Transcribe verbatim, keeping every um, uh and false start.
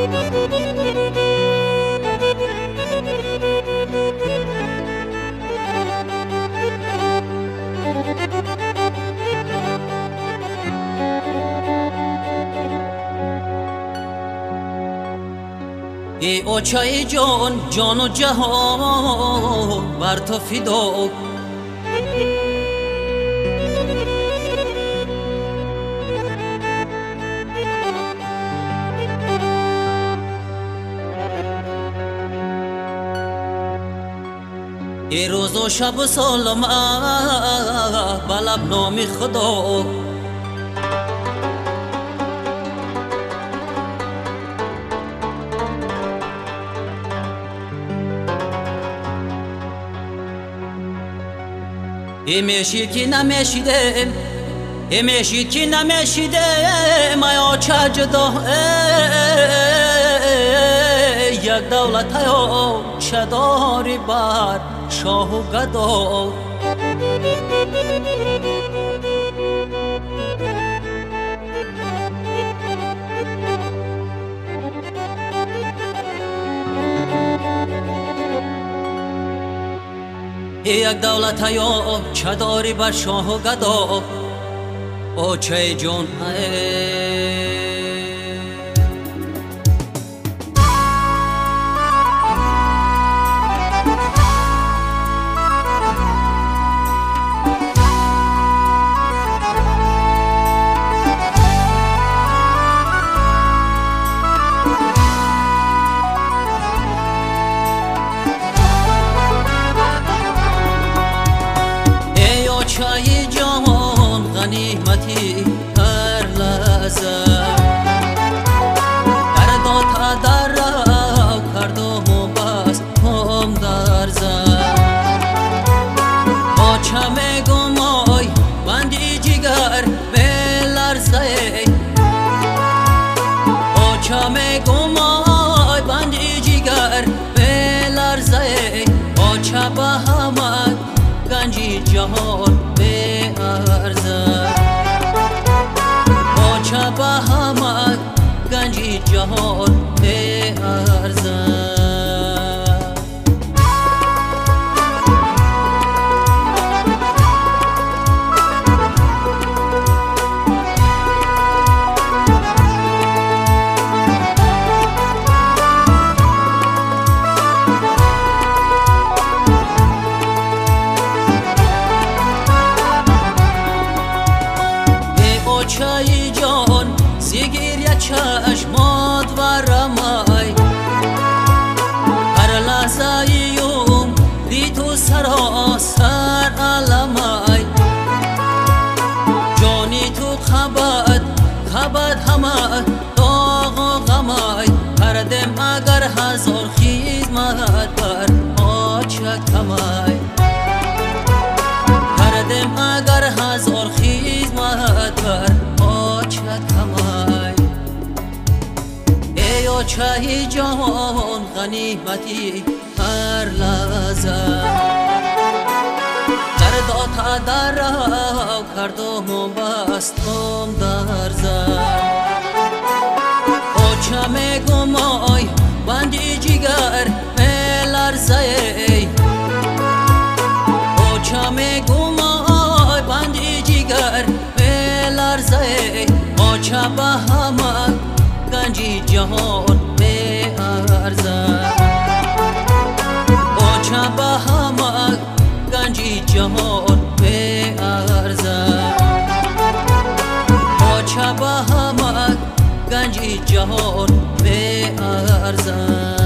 ای اوچای جان جان و جهان بر تو فدا، ای روز و شب و سالم به لب نام خدا. ای میشی که نمیشیدم، ای میشی که نمیشیدم ایا چه جدا، یک دولت ایا چه داری بر شاه و گدا. یک دولت ایا چه داری بر شاه و گدا. اوچای جان چای جان غنیمتی هر لحظه در داتا در رو کردم و بس هم در زد. با چمه گمای بندی جگر به لرزه، با چمه گمای بندی جگر به لرزه. با چه همه گنجی جهان به ارزه، با چه به همه گنجی جهان به ارزه. چای جان زیگیر یا چشمات و رمای، هر لحظه یوم دی تو سراسر علمای. جانی تو خبت خبت همه داغ و غمای، هر دم اگر هزار خیزمت بر آچه کمای. هر دم اگر هزار خیزمت بر آچه کمای. ای اوچای جان غنیمتی هر لحظه در داتا در رو کردم و بستم در زد. اوچه می گمای بندی جگر به لرزه، اوچه می گمای بندی جگر به لرزه. اوچه به همه گنجی جهان به ارزه، اوچه به همه گنجی جهان به ارزه. اوچه به همه گنجی جهان به ارزه.